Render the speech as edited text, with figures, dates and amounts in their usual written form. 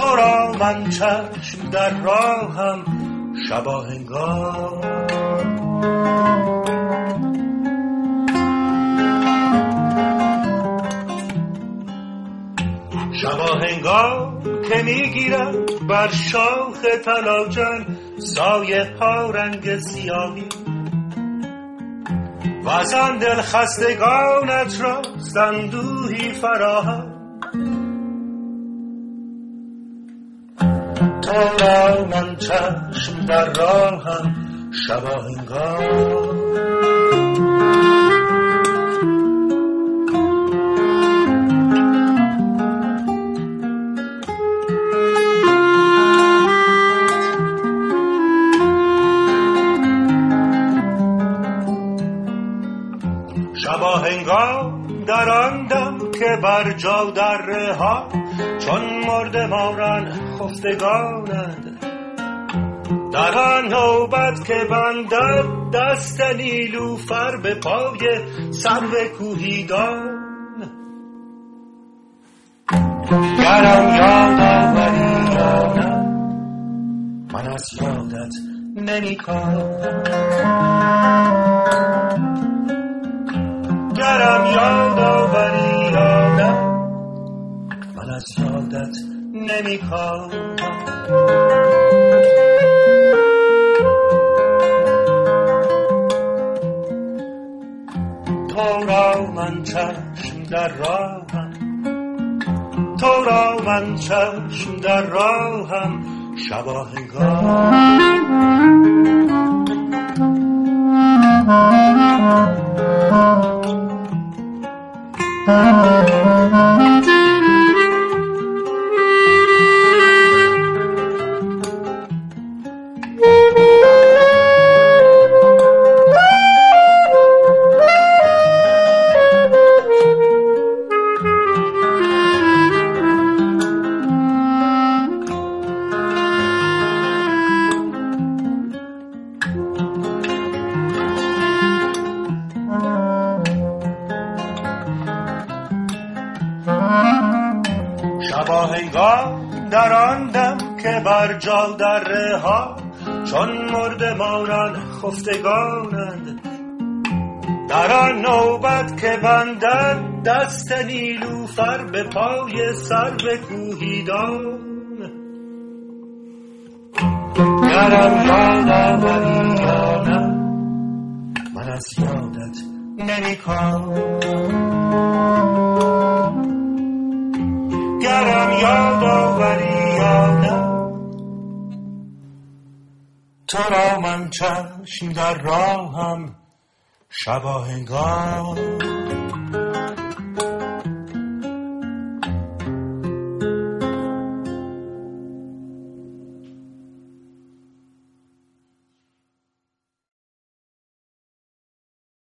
را من چشم در راهم شباهنگار، شباهنگار که میگیرد بر شاخ تلاجن سایه ها رنگ سیاهی و از آن دل خستگانت را اندوهی فراهم. تو را من چشم در راهم شباهنگار، شباهنگار در آن دم که بر جا دره ها چون مردمانان خفتگانند، در آن نوبت که بندد دست نیلوفر به پای سرو کوهیدان. گرم یاد آوری یا نه من از یادت نمی‌کنم، گرم یاد آوری یا نه من از یادت نمی‌کنم. تو را من چشم در راهم، تو را من چشم در راهم شباهنگار. شباهنگار در آن دم که بر جا دره ها چون مردمانان خفتگانند، در آن نوبت که بندد دست نیلوفر به پای سرو کوهیدان. گرم یاد آوری یا نه من از یادت نمی‌کنم، گرم یاد آوری یا نه تو را من چشم در راهم شباهنگار.